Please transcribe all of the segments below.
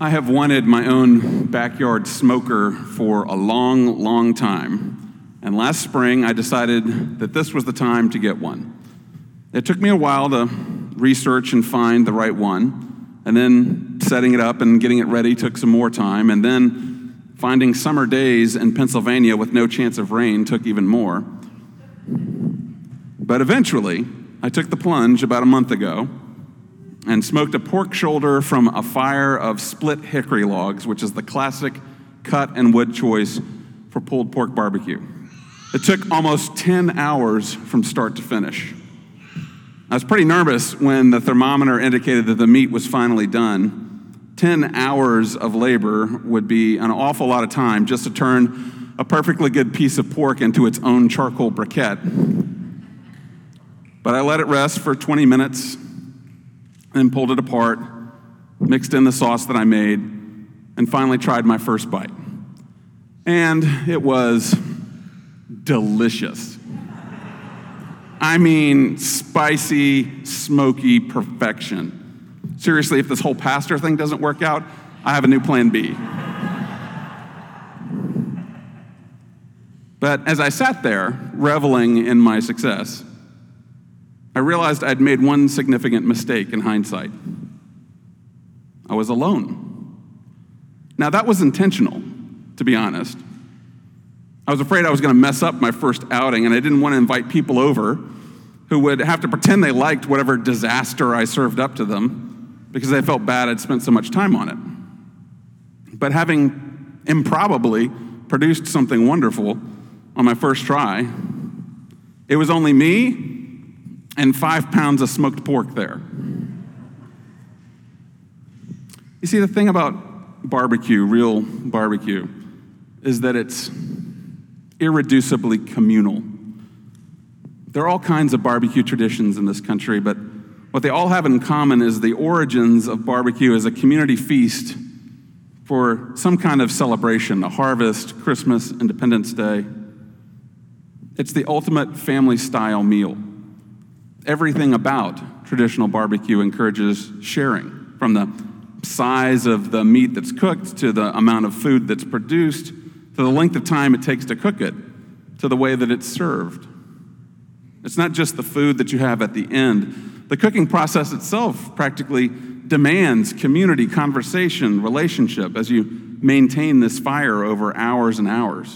I have wanted my own backyard smoker for a long, long time, and last spring I decided that this was the time to get one. It took me a while to research and find the right one, and then setting it up and getting it ready took some more time, and then finding summer days in Pennsylvania with no chance of rain took even more. But eventually, I took the plunge about a month ago and smoked a pork shoulder from a fire of split hickory logs, which is the classic cut and wood choice for pulled pork barbecue. It took almost 10 hours from start to finish. I was pretty nervous when the thermometer indicated that the meat was finally done. 10 hours of labor would be an awful lot of time just to turn a perfectly good piece of pork into its own charcoal briquette. But I let it rest for 20 minutes, then pulled it apart, mixed in the sauce that I made, and finally tried my first bite. And it was delicious. I mean, spicy, smoky perfection. Seriously, if this whole pastor thing doesn't work out, I have a new plan B. But as I sat there, reveling in my success, I realized I'd made one significant mistake in hindsight. I was alone. Now, that was intentional, to be honest. I was afraid I was going to mess up my first outing, and I didn't want to invite people over who would have to pretend they liked whatever disaster I served up to them because they felt bad I'd spent so much time on it. But having improbably produced something wonderful on my first try, it was only me and 5 pounds of smoked pork there. You see, the thing about barbecue, real barbecue, is that it's irreducibly communal. There are all kinds of barbecue traditions in this country, but what they all have in common is the origins of barbecue as a community feast for some kind of celebration, a harvest, Christmas, Independence Day. It's the ultimate family-style meal. Everything about traditional barbecue encourages sharing, from the size of the meat that's cooked to the amount of food that's produced to the length of time it takes to cook it to the way that it's served. It's not just the food that you have at the end. The cooking process itself practically demands community, conversation, relationship as you maintain this fire over hours and hours.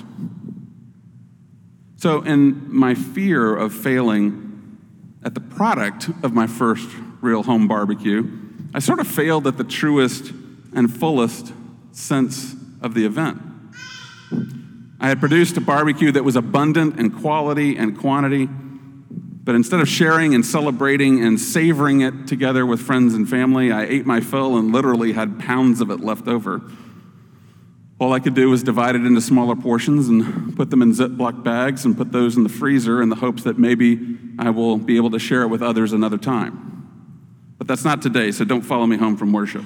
So in my fear of failing at the product of my first real home barbecue, I sort of failed at the truest and fullest sense of the event. I had produced a barbecue that was abundant in quality and quantity, but instead of sharing and celebrating and savoring it together with friends and family, I ate my fill and literally had pounds of it left over. All I could do was divide it into smaller portions and put them in Ziploc bags and put those in the freezer in the hopes that maybe I will be able to share it with others another time. But that's not today, so don't follow me home from worship.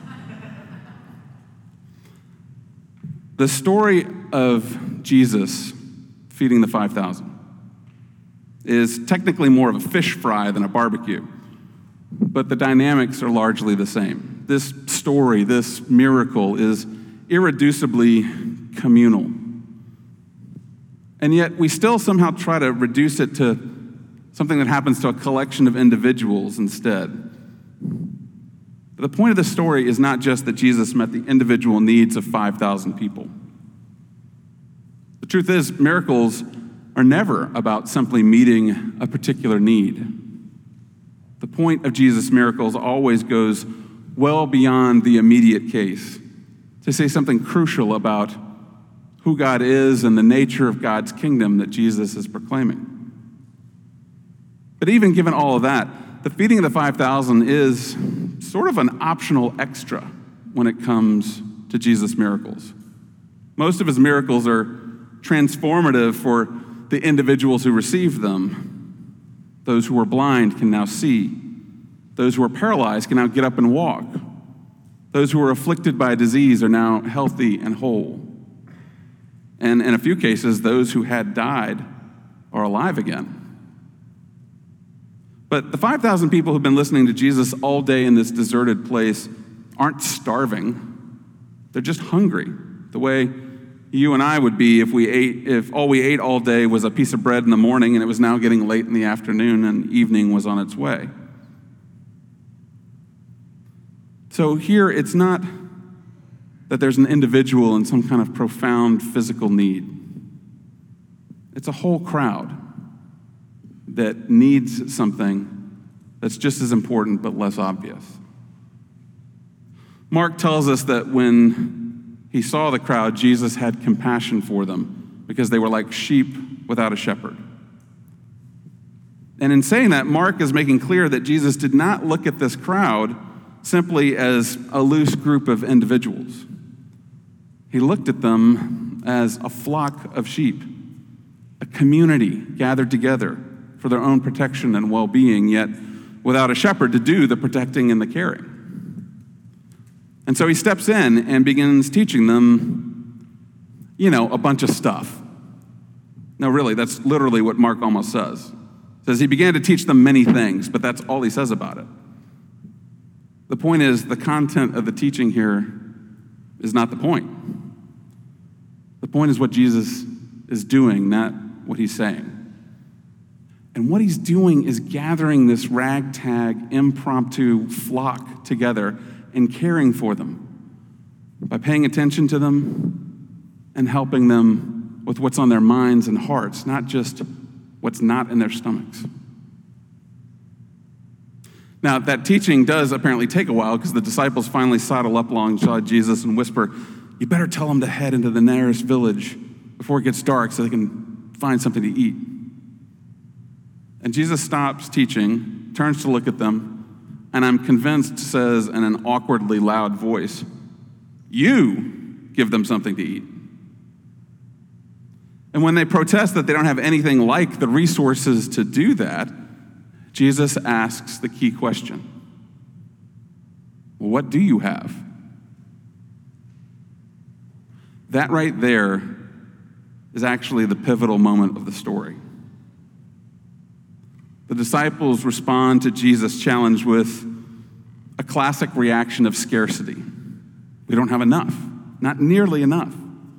The story of Jesus feeding the 5,000 is technically more of a fish fry than a barbecue, but the dynamics are largely the same. This story, this miracle is irreducibly communal. And yet we still somehow try to reduce it to something that happens to a collection of individuals instead. But the point of the story is not just that Jesus met the individual needs of 5,000 people. The truth is, miracles are never about simply meeting a particular need. The point of Jesus' miracles always goes well beyond the immediate case, to say something crucial about who God is and the nature of God's kingdom that Jesus is proclaiming. But even given all of that, the feeding of the 5,000 is sort of an optional extra when it comes to Jesus' miracles. Most of his miracles are transformative for the individuals who receive them. Those who were blind can now see. Those who were paralyzed can now get up and walk. Those who were afflicted by a disease are now healthy and whole. And in a few cases, those who had died are alive again. But the 5,000 people who've been listening to Jesus all day in this deserted place aren't starving. They're just hungry, the way you and I would be if all we ate all day was a piece of bread in the morning and it was now getting late in the afternoon and evening was on its way. So here, it's not that there's an individual in some kind of profound physical need. It's a whole crowd that needs something that's just as important but less obvious. Mark tells us that when he saw the crowd, Jesus had compassion for them because they were like sheep without a shepherd. And in saying that, Mark is making clear that Jesus did not look at this crowd simply as a loose group of individuals. He looked at them as a flock of sheep, a community gathered together for their own protection and well-being, yet without a shepherd to do the protecting and the caring. And so he steps in and begins teaching them, a bunch of stuff. No, really, that's literally what Mark almost says. He says he began to teach them many things, but that's all he says about it. The point is, the content of the teaching here is not the point. The point is what Jesus is doing, not what he's saying. And what he's doing is gathering this ragtag, impromptu flock together and caring for them by paying attention to them and helping them with what's on their minds and hearts, not just what's not in their stomachs. Now, that teaching does apparently take a while because the disciples finally sidle up alongside Jesus and whisper, "You better tell them to head into the nearest village before it gets dark so they can find something to eat." And Jesus stops teaching, turns to look at them, and I'm convinced says in an awkwardly loud voice, "You give them something to eat." And when they protest that they don't have anything like the resources to do that, Jesus asks the key question: well, what do you have? That right there is actually the pivotal moment of the story. The disciples respond to Jesus' challenge with a classic reaction of scarcity. We don't have enough, not nearly enough.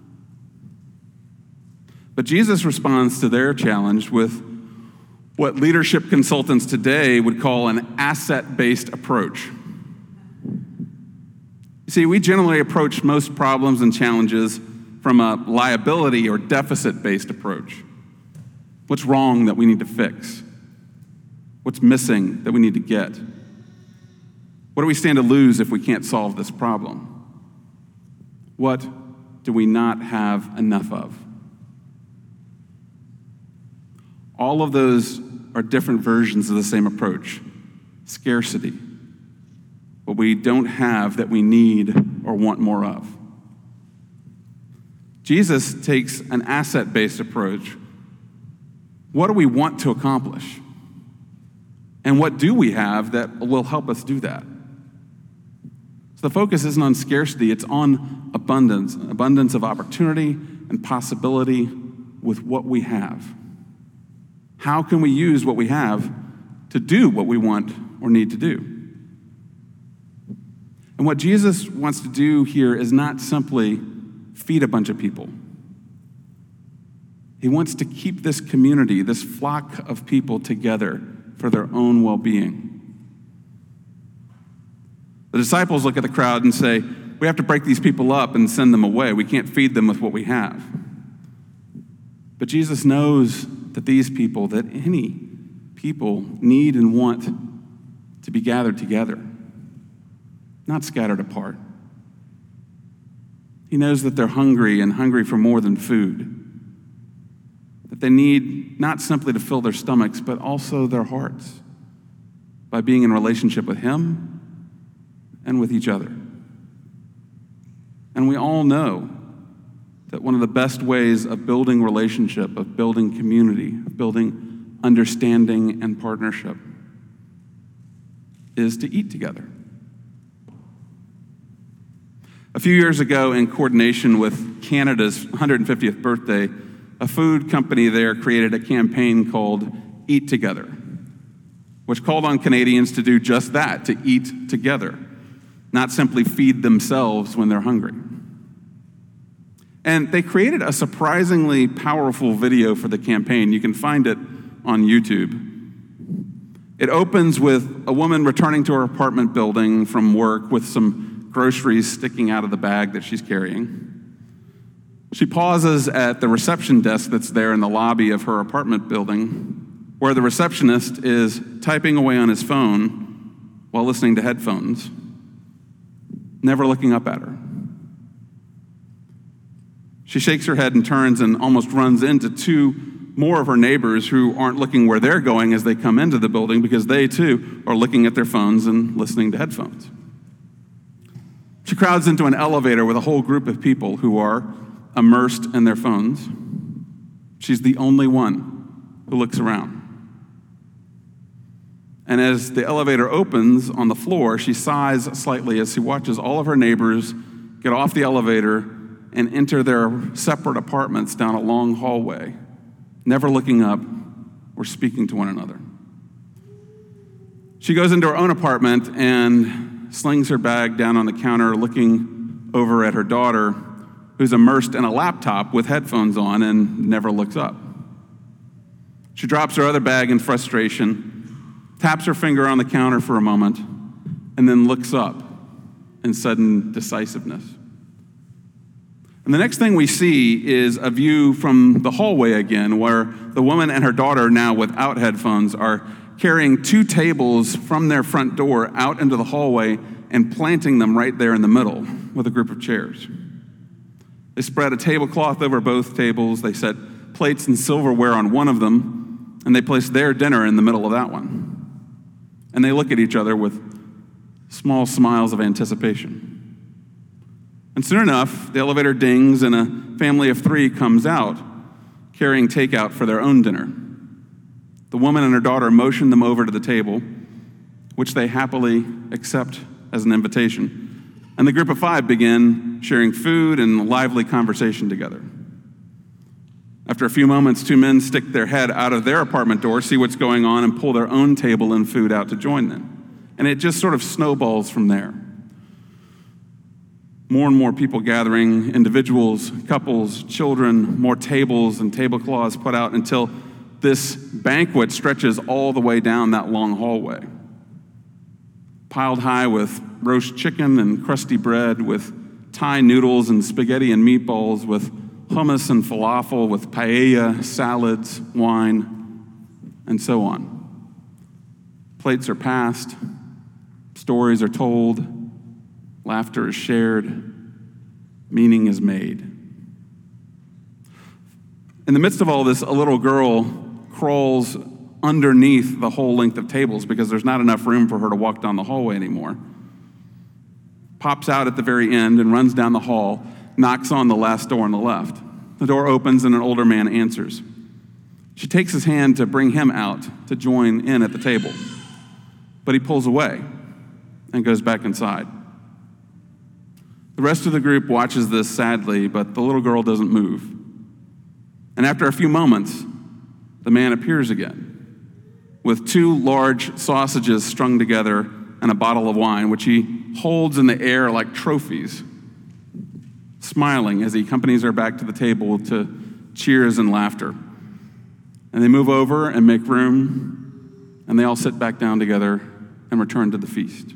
But Jesus responds to their challenge with what leadership consultants today would call an asset-based approach. You see, we generally approach most problems and challenges from a liability or deficit-based approach. What's wrong that we need to fix? What's missing that we need to get? What do we stand to lose if we can't solve this problem? What do we not have enough of? All of those are different versions of the same approach: scarcity, what we don't have that we need or want more of. Jesus takes an asset-based approach. What do we want to accomplish? And what do we have that will help us do that? So the focus isn't on scarcity, it's on abundance of opportunity and possibility with what we have. How can we use what we have to do what we want or need to do? And what Jesus wants to do here is not simply feed a bunch of people. He wants to keep this community, this flock of people together for their own well-being. The disciples look at the crowd and say, we have to break these people up and send them away. We can't feed them with what we have. But Jesus knows that these people, that any people need and want to be gathered together, not scattered apart. He knows that they're hungry and hungry for more than food, that they need not simply to fill their stomachs, but also their hearts by being in relationship with Him and with each other. And we all know that one of the best ways of building relationship, of building community, of building understanding and partnership is to eat together. A few years ago, in coordination with Canada's 150th birthday, a food company there created a campaign called Eat Together, which called on Canadians to do just that, to eat together, not simply feed themselves when they're hungry. And they created a surprisingly powerful video for the campaign. You can find it on YouTube. It opens with a woman returning to her apartment building from work with some groceries sticking out of the bag that she's carrying. She pauses at the reception desk that's there in the lobby of her apartment building, where the receptionist is typing away on his phone while listening to headphones, never looking up at her. She shakes her head and turns and almost runs into two more of her neighbors who aren't looking where they're going as they come into the building, because they too are looking at their phones and listening to headphones. She crowds into an elevator with a whole group of people who are immersed in their phones. She's the only one who looks around. And as the elevator opens on the floor, she sighs slightly as she watches all of her neighbors get off the elevator and enter their separate apartments down a long hallway, never looking up or speaking to one another. She goes into her own apartment and slings her bag down on the counter, looking over at her daughter, who's immersed in a laptop with headphones on and never looks up. She drops her other bag in frustration, taps her finger on the counter for a moment, and then looks up in sudden decisiveness. And the next thing we see is a view from the hallway again, where the woman and her daughter, now without headphones, are carrying two tables from their front door out into the hallway and planting them right there in the middle with a group of chairs. They spread a tablecloth over both tables. They set plates and silverware on one of them, and they place their dinner in the middle of that one. And they look at each other with small smiles of anticipation. And soon enough, the elevator dings and a family of three comes out, carrying takeout for their own dinner. The woman and her daughter motion them over to the table, which they happily accept as an invitation. And the group of five begin sharing food and lively conversation together. After a few moments, two men stick their head out of their apartment door, see what's going on, and pull their own table and food out to join them. And it just sort of snowballs from there. More and more people gathering, individuals, couples, children, more tables and tablecloths put out until this banquet stretches all the way down that long hallway. Piled high with roast chicken and crusty bread, with Thai noodles and spaghetti and meatballs, with hummus and falafel, with paella, salads, wine, and so on. Plates are passed, stories are told, laughter is shared, meaning is made. In the midst of all this, a little girl crawls underneath the whole length of tables because there's not enough room for her to walk down the hallway anymore. Pops out at the very end and runs down the hall, knocks on the last door on the left. The door opens and an older man answers. She takes his hand to bring him out to join in at the table, but he pulls away and goes back inside. The rest of the group watches this sadly, but the little girl doesn't move. And after a few moments, the man appears again with two large sausages strung together and a bottle of wine, which he holds in the air like trophies, smiling as he accompanies her back to the table to cheers and laughter. And they move over and make room, and they all sit back down together and return to the feast.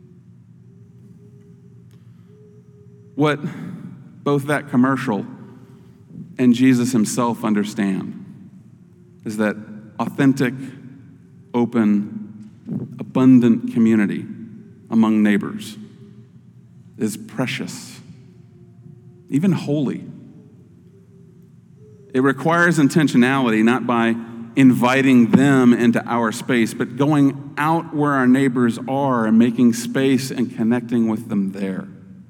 What both that commercial and Jesus himself understand is that authentic, open, abundant community among neighbors is precious, even holy. It requires intentionality, not by inviting them into our space, but going out where our neighbors are and making space and connecting with them there.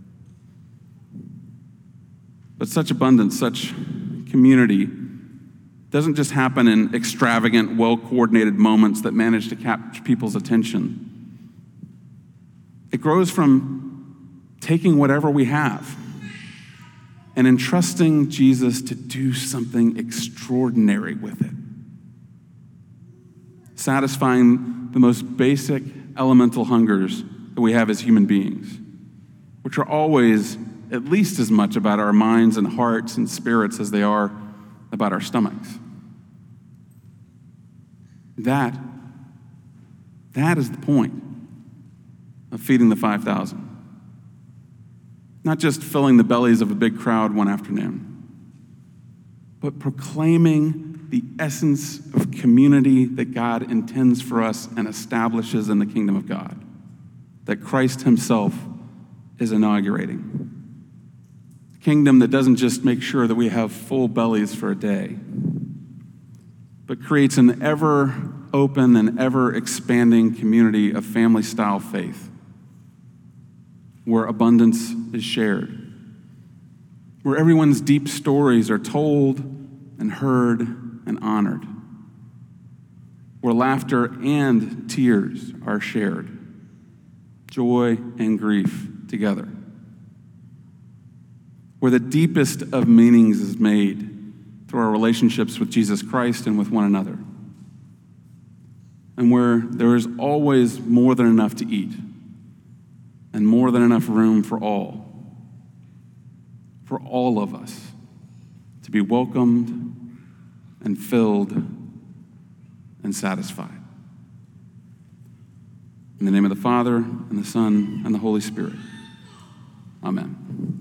But such abundance, such community doesn't just happen in extravagant, well-coordinated moments that manage to capture people's attention. It grows from taking whatever we have and entrusting Jesus to do something extraordinary with it, satisfying the most basic elemental hungers that we have as human beings, which are always at least as much about our minds and hearts and spirits as they are about our stomachs. That is the point of feeding the 5,000. Not just filling the bellies of a big crowd one afternoon, but proclaiming the essence of community that God intends for us and establishes in the kingdom of God, that Christ himself is inaugurating. A kingdom that doesn't just make sure that we have full bellies for a day, but creates an ever open and ever expanding community of family-style faith, where abundance is shared, where everyone's deep stories are told and heard and honored, where laughter and tears are shared, joy and grief together, where the deepest of meanings is made through our relationships with Jesus Christ and with one another, and where there is always more than enough to eat and more than enough room for all of us to be welcomed and filled and satisfied. In the name of the Father, and the Son, and the Holy Spirit. Amen.